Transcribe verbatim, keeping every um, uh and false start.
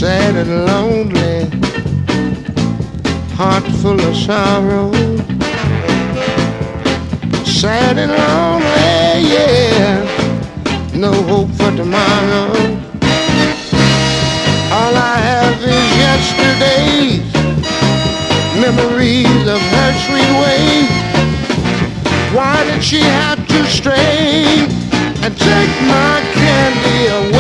sad and lonely, heart full of sorrow. Sad and lonely, yeah, no hope for tomorrow. All I have is yesterday's memories of her sweet ways. Why did she have to stray and take my candy away?